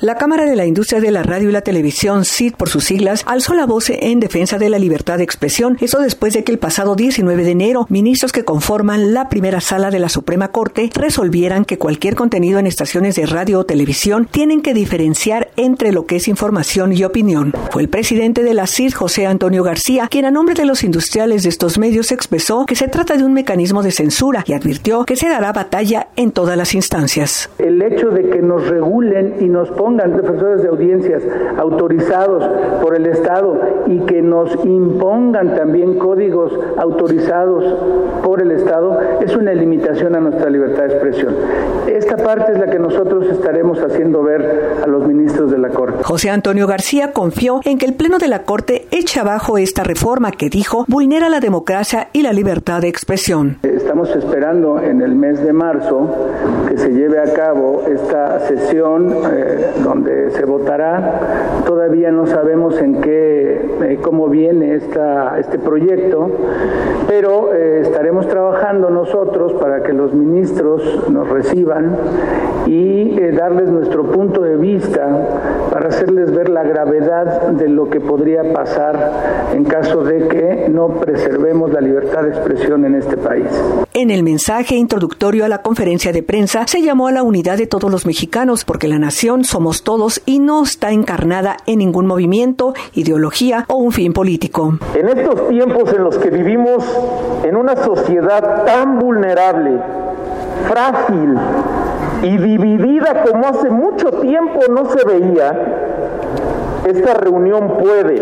La Cámara de la Industria de la Radio y la Televisión, CIT por sus siglas, alzó la voz en defensa de la libertad de expresión. Eso después de que el pasado 19 de enero, ministros que conforman la primera sala de la Suprema Corte resolvieran que cualquier contenido en estaciones de radio o televisión tienen que diferenciar entre lo que es información y opinión. Fue el presidente de la CIT, José Antonio García, quien a nombre de los industriales de estos medios expresó que se trata de un mecanismo de censura y advirtió que se dará batalla en todas las instancias. El hecho de que nos regulen y nos pongan defensores de audiencias autorizados por el Estado y que nos impongan también códigos autorizados por el Estado es una limitación a nuestra libertad de expresión. Esta parte es la que nosotros estaremos haciendo ver a los ministros de la Corte. José Antonio García confió en que el Pleno de la Corte eche abajo esta reforma que dijo vulnera la democracia y la libertad de expresión. Estamos esperando en el mes de marzo que se lleve a cabo esta sesión donde se votará. Todavía no sabemos cómo viene este proyecto, pero estaremos trabajando nosotros para que los ministros nos reciban y darles nuestro punto de vista para hacerles ver la gravedad de lo que podría pasar en caso de que no preservemos la libertad de expresión en este país. En el mensaje introductorio a la conferencia de prensa se llamó a la unidad de todos los mexicanos porque la nación somos todos y no está encarnada en ningún movimiento, ideología o un fin político. En estos tiempos en los que vivimos en una sociedad tan vulnerable, frágil y dividida como hace mucho tiempo no se veía, esta reunión puede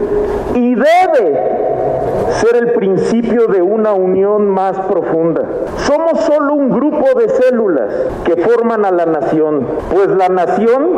y debe ser el principio de una unión más profunda. Somos solo un grupo de células que forman a la nación, pues la nación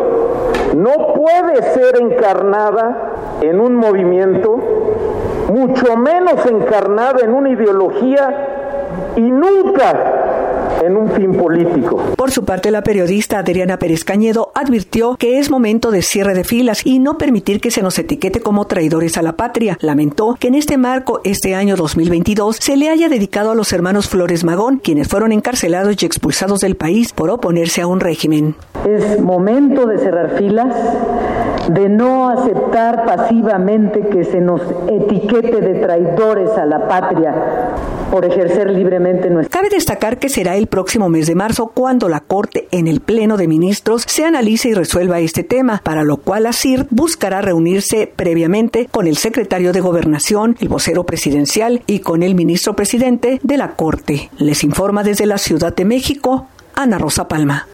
no puede ser encarnada en un movimiento, mucho menos encarnada en una ideología y nunca en un fin político. Por su parte, la periodista Adriana Pérez Cañedo advirtió que es momento de cierre de filas y no permitir que se nos etiquete como traidores a la patria. Lamentó que en este marco, este año 2022, se le haya dedicado a los hermanos Flores Magón, quienes fueron encarcelados y expulsados del país por oponerse a un régimen. Es momento de cerrar filas, de no aceptar pasivamente que se nos etiquete de traidores a la patria por ejercer libremente nuestra. Cabe destacar que será el próximo mes de marzo cuando la Corte en el Pleno de Ministros se analice y resuelva este tema, para lo cual la CIRT buscará reunirse previamente con el secretario de Gobernación, el vocero presidencial y con el ministro presidente de la Corte. Les informa desde la Ciudad de México, Ana Rosa Palma.